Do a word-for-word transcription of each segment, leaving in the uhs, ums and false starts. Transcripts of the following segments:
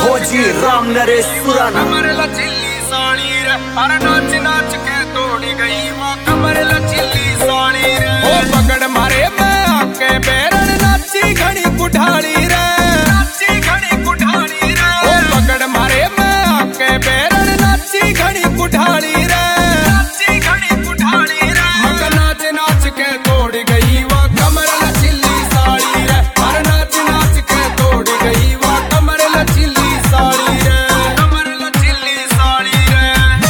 फौजी राम नरेश सुराना। कमर लचीली साड़ी रे अरे नाच नाच के तोड़ी गई वो कमर लचीली साड़ी रे। ओ पकड़ मारे मैं आके बेरन नाची घड़ी कुठाड़ी रे, नाची घड़ी कुठाड़ी रे। ओ पकड़ मारे मैं आके बेरन नाची घड़ी कुठाड़ी रे, नाची घड़ी कुठाड़ी रे। मगर नाच नाच के तोड़ी गई वो कमर लचीली साड़ी रे, अरे नाच नाच के तोड़ी गई वो कमर लचीली साड़ी रे, कमर लचीली साड़ी रे।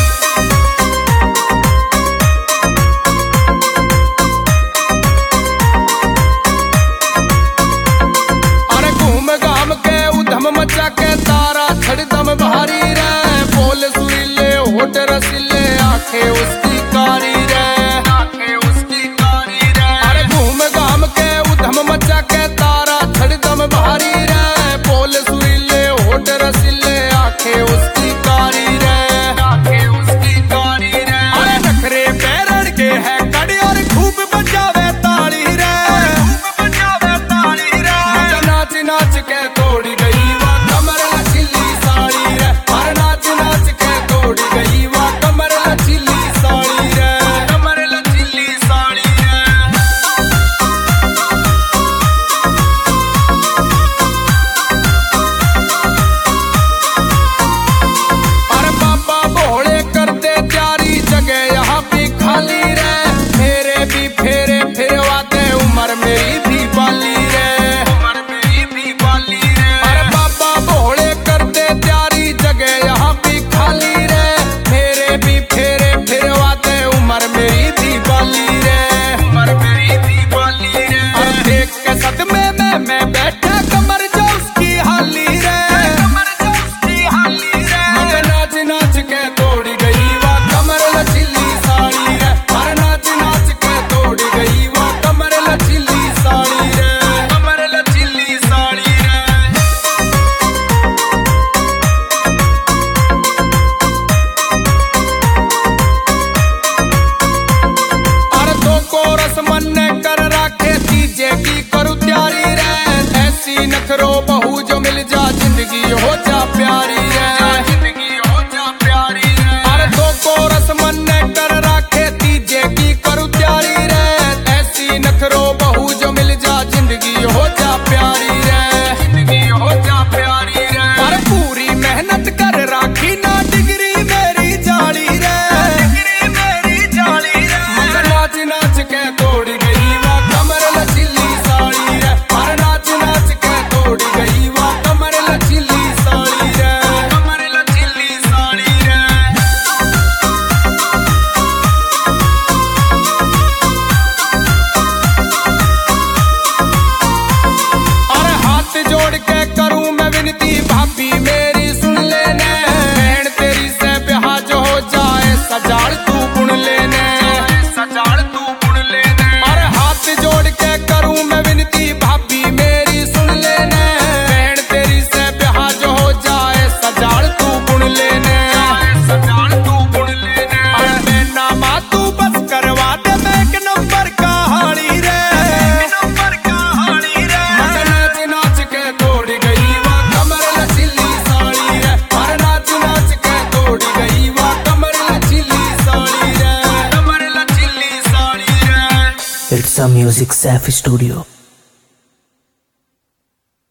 अरे घूम घाम के उधम मचा के तारा छड़दम भारी रे, बोल सुरीले होठ रसीले आंखें उसकी कारी रे, आंखें उसकी कारी रे। अरे घूम घाम के उधम मचा के तारा छड़दम भारी रे, बोल सुरीले होठ रसीले आंखें उसकी कारी रे, आंखें उसकी कारी रे। अरे नखरे पैरण के है कड़ी और खूब बजावे ताली रे, खूब बजावे ताली रे। नाच नाच के तोड़ी गई वो कमर लचीली साड़ी रे, अरे नाच नाच के तोड़ी गई वो कमर लचीली साड़ी रे, कमर लचीली साड़ी रे। अरे बाबा भोले करते प्यारी जगह यहाँ भी खाली रे, फेरे भी फेरे फिरवाते उम्र मेरी भी बाली रे, उम्र मेरी भी बाली रे। अरे बाबा भोले करते प्यारी जगह यहाँ भी खाली रे, फेरे भी फेरे फिरवाते उम्र मेरी भी बाली रे, उम्र मेरी भी बाली रे। अरे देख के सदमे में मैं बैठा कमर जो उसकी हाली रे, कमर जो उसकी हाली रे। मगर नाच नाच के तोड़ी गई वो कमर लचीली साड़ी रे, अरे नाच नाच के तोड़ी गई वो कमर लचीली साड़ी रे, कमर लचीली साड़ी रे। अरे तो को रस मन ने कर राखे तीजे की करू त्यारी रे, ऐसी नखरो बहू जो मिल जा जिंदगी हो जा प्यारी रे, जिंदगी हो जा प्यारी रे। अरे तो को रस मन ने कर राखे तीजे की करू त्यारी रे, ऐसी नखरो बहू जो मिल जा जिंदगी हो जा प्यारी रे, जिंदगी हो जा प्यारी रे। अरे पूरी मेहनत कर राखी ना डिग्री मेरी जाली रे, डिग्री मेरी जाली रे। मगर नाच नाच के तोड़ी गई वो कमर लचीली साड़ी रे, अरे नाच नाच के तोड़ी गई वो कमर लचीली साड़ी रे, कमर लचीली साड़ी रे। अरे हाथ जोड़ के करूं मैं विनती भाभी मेरी सुन लेने, बहन तेरी से ब्याह जो हो जाए सजाड़ तू बुन लेने, सजाड़ तू बुन लेने। अरे हाथ जोड़ के करूं मैं विनती भाभी मेरी सुन लेने, बहन तेरी से ब्याह जो हो जाए सजाड़ तू बुन लेने, सजाड़ तू बुन लेने। अरे बेना माँ तू बस करवा दे मैं एक नंबर का हाड़ी रे, एक नंबर का हाड़ी रे। मगर नाच नाच के तोड़ी गई वो कमर लचीली साड़ी रे, अरे नाच नाच के तोड़ी गई वो कमर लचीली साड़ी रे, कमर लचीली साड़ी रे। It's a music safe studio.